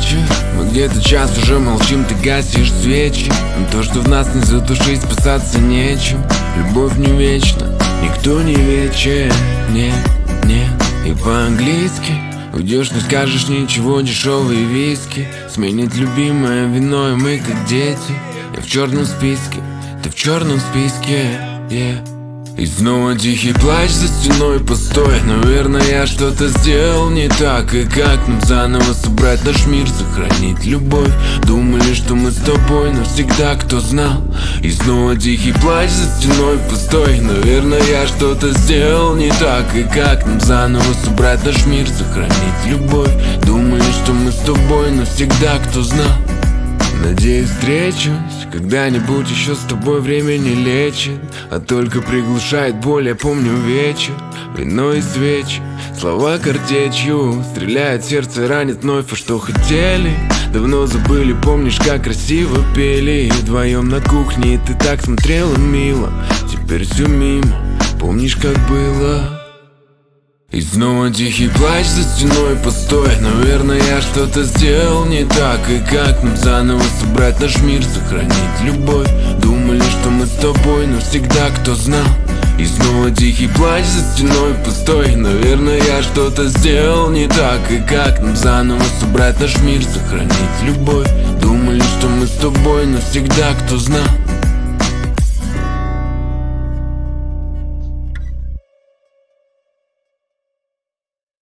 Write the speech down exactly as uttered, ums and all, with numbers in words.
вечер, мы где-то час уже молчим, ты гасишь свечи. Но то, что в нас не задушить, спасаться нечем. Любовь не вечна, никто не вечен. Нет, нет, и по-английски уйдешь, не скажешь ничего, дешевые виски. Сменить любимое вино, и мы как дети. Я в черном списке, ты в черном списке, yeah. И снова тихий плач за стеной постой. Наверное, я что-то сделал не так. И как нам заново собрать наш мир, сохранить любовь? Думали, что мы с тобой навсегда, кто знал? И снова тихий плач за стеной постой. Наверное, я что-то сделал не так. И как нам заново собрать наш мир, сохранить любовь? Думали, что мы с тобой навсегда, кто знал? Надеюсь, встречусь когда-нибудь еще с тобой. Время не лечит, а только приглушает боль. Я помню вечер, вино и свечи, слова картечью стреляет в сердце, ранит вновь. А что хотели, давно забыли. Помнишь, как красиво пели вдвоем на кухне, и ты так смотрела мило. Теперь все мимо, помнишь, как было? И снова тихий плач за стеной постой. Наверное, я что-то сделал не так. И как нам заново собрать наш мир, сохранить любовь? Думали, что мы с тобой навсегда, кто знал? И снова тихий плач за стеной постой. Наверное, я что-то сделал не так. И как нам заново собрать наш мир, сохранить любовь? Думали, что мы с тобой навсегда, кто знал?